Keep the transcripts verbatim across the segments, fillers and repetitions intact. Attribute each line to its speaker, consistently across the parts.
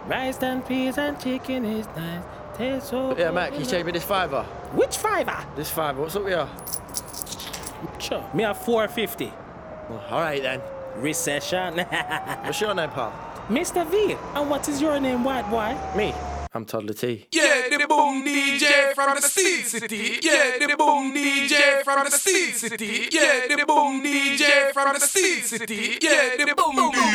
Speaker 1: Rice and peas and chicken is nice. Tastes so
Speaker 2: Yeah,
Speaker 1: good.
Speaker 2: Mac, can you change me this fiver?
Speaker 1: Which fiver?
Speaker 2: This fiver, what's up with you?
Speaker 1: Sure. Me have four fifty.
Speaker 2: Well, alright then.
Speaker 1: Recession.
Speaker 2: What's your name, pal?
Speaker 1: Mister V. And what is your name, white boy?
Speaker 2: Me. I'm Toddler T.
Speaker 3: Yeah, the boom D J from the Steel City. Yeah, the boom D J from the Steel City. Yeah, the boom D J from the Steel City. Yeah, the boom D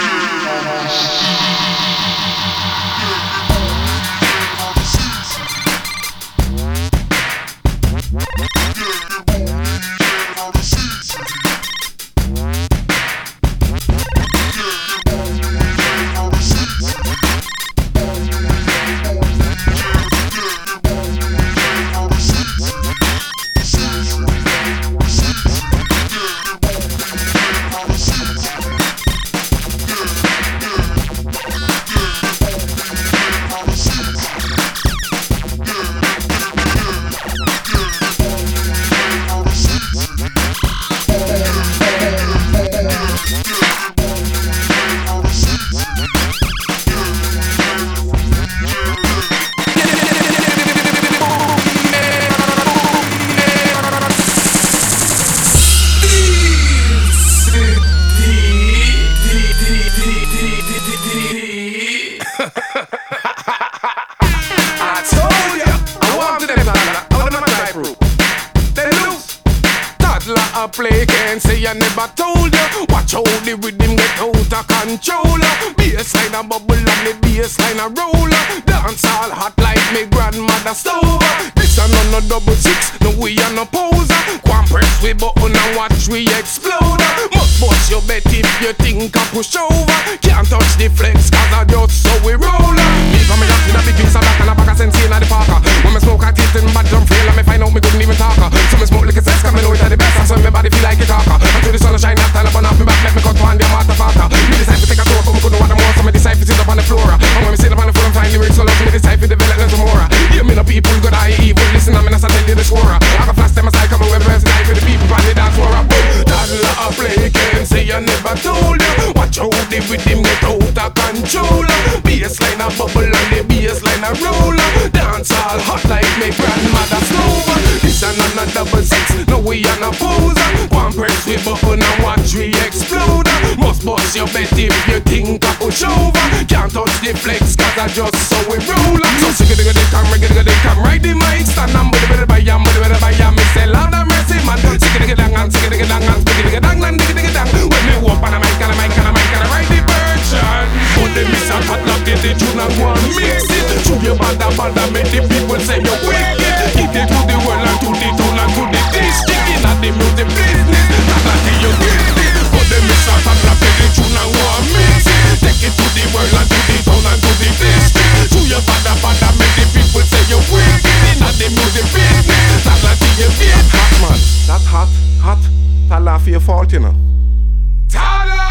Speaker 3: play can't say I never told you. Watch how the rhythm get out of control. Bassline a bubble and the bassline a roll. Dance all hot like me grandmother stove. This a none no double six, no we a no pose. Come press we button and watch we explode. Must bust your bet if you think I push over. Can't touch the flex cause I just so we roll. Me from me just in a big piece of black and a bag of sense in the parker. When me smoke I taste in bad drum feel and me find out me couldn't even talk. So me smoke like a sex cause me know it are the best. So me body feel like a talker. Until the sun shine up, time up and off me back, make me cut one day master faster. Me decide to take a tour, but me couldn't want them more. So me decide to sit up on the floor. And when me sit up on the floor and find lyrics so low, so me decide to develop them some more. Hear me no people, good eye evil. Listen to me as I tell you the scorer. I can flash them aside, come away first night for the people on the dance floor. Toddler a play, can't say I never told you. Watch how the rhythm get out of control. Bassline a bubble and the bassline a roll. Dance all hot like me grandmother stove. This a none a double six, no we a no pose. One press we button and watch we explode. Must bust your bet if you think I push over. Can't touch the flex cause I just saw it roll. So sick it, they come, rig it, they come. Right the mic stand and buddy buddy by yam, buddy buddy by yam. Me say Lord have mercy man. Sick it, dang and sick it, dang and sick it, dang and dig it, dang. When me walk on a mic and a mic and a mic and a write the version. But the miss a hot lock get the tune and go and mix it. Show your banda banda make the people say you're wicked. Give it to the world and to the town and to the district. In at the music business, that's like you get it. But the miss a hot lock get the tune and go and mix it. Take it to the world and to the town and to the district. Show your banda banda make the people say you're wicked. In at the music business, that's like you get it. Hot man, that hot, hot. Tala for your fault, you know. Tala!